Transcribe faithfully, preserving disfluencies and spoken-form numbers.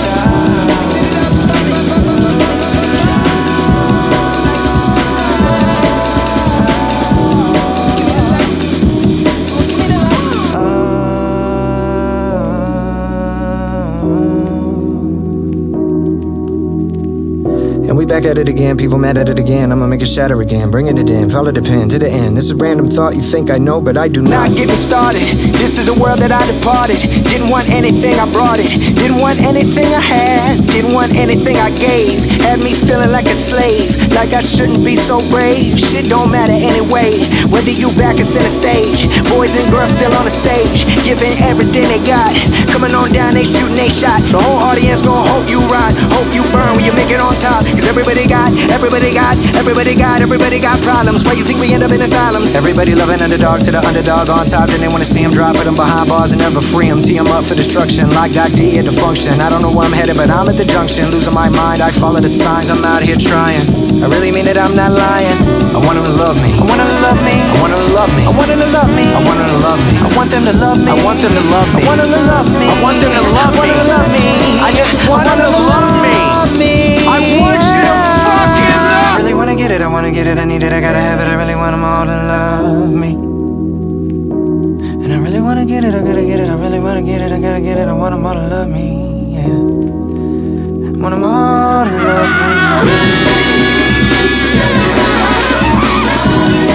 And we back at it again, people mad at it again. I'ma make it shatter again, bringing it in, follow the pen to the end. This is a random thought, you think I know, but I do not. Not get me started, this is a world that I departed. Didn't want anything, I brought it. Didn't want anything I had, didn't want anything I gave. Had me feeling like a slave, like I shouldn't be so brave. Shit don't matter anyway, whether you back or center stage. Boys and girls still on the stage, giving everything they got. Coming on down, they shooting they shot. The whole audience gon' hope you ride, hope you burn when you make it on top. Cause everybody got, everybody got, everybody got, everybody got problems. Why you think we end up in asylums? Everybody loving underdog to the underdog on top. Then they wanna see him drop, put him behind bars and never free him. Tee him up for destruction, like Doc D at the function. I don't know where I'm headed, but I'm at the junction. Losing my mind, I follow the signs, I'm out here trying. I really mean it, I'm not lying. I want them to love me, I want them to love me, I want them to love me, I want them to love me, I want them to love me, I want them to love me, I want them to love me, I want them to love me, I want them to love me, I want them to love me, I just want them to love me. I want you to fucking love me. I really wanna get it, I wanna get it, I need it, I gotta have it. I really want them all to love me. And I really wanna get it, I gotta get it, I really wanna get it, I gotta get it. I want them all to love me, yeah. I want them all to love me.